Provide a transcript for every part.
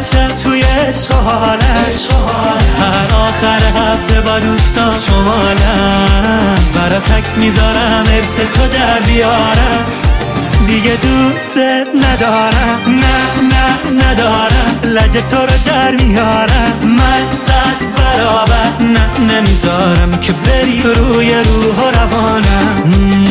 شب توی عشق و حالت، هر آخر هفته با دوستان شمالم، برا تکس میذارم ارث تو در بیارم. دیگه دوست ندارم، نه ندارم، لجه تو رو در میارم. من 100 برابر نمیذارم که بری روی روح و روانم.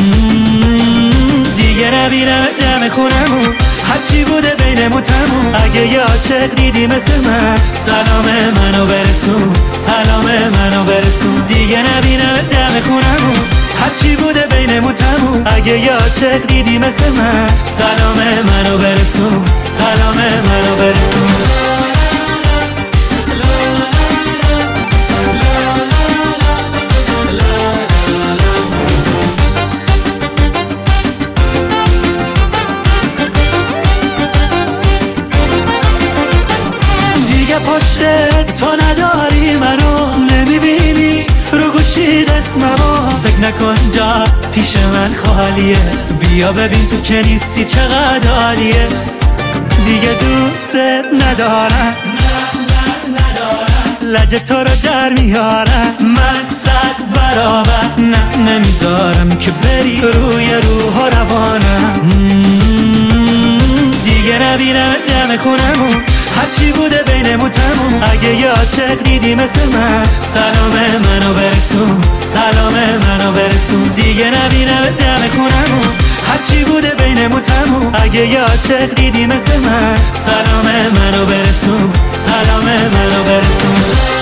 دیگه نبینم دم خونمون، هرچی بوده بینمون تموم. اگه یه عاشق دیدی مثل من، سلام منو برسون، سلام منو برسون. دیگه نبینم دم خونمون، هرچی بوده بینمون تموم. اگه یه عاشق دیدی مثل من، سلام منو برسون، سلام منو برسون. دیگه پشت تو نداری، منو نمیبینی رو گوشی اسممو. فکر نکن جا پیش من خالیه، بیا ببین تو که نیستی چقدر عالیه. دیگه دوست ندارم، لجه تو رو در میارم. من 100 برابر نمیذارم که بری روی روح و روانم. دیگه نبینم دم خونمون، هرچی بوده بینمون تموم. اگه یه عاشق دیدی مثل من، سلام منو برسون، سلام منو برسون. دیگه نبینم دم خونمون، هرچی بوده بینمون تموم. اگه یه عاشق دیدی مثل من، سلام منو برسون، سلام منو برسون.